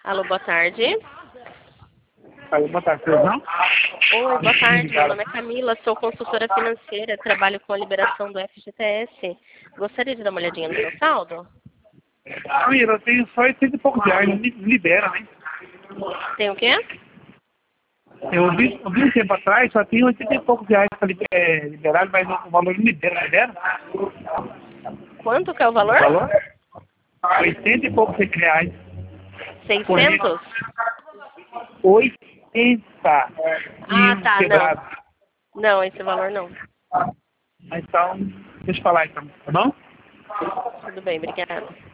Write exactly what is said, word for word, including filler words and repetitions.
Alô, boa tarde. Alô, boa tarde, não? Oi, boa tarde. Meu nome é Camila, sou consultora financeira, trabalho com a liberação do F G T S. Gostaria de dar uma olhadinha no seu saldo? Camila, eu tenho só oitenta e poucos reais, me libera, né? Tem o quê? Eu vi, eu vi um tempo atrás, só tinha oitenta e poucos reais para liberar, mas o valor não libera, libera? Quanto que é o valor? O valor? oitenta e poucos reais. seiscentos? oitenta e Ah, um tá, quebrado. não. Não, esse valor não. Então, deixa eu falar então, tá bom? Tudo bem, obrigada.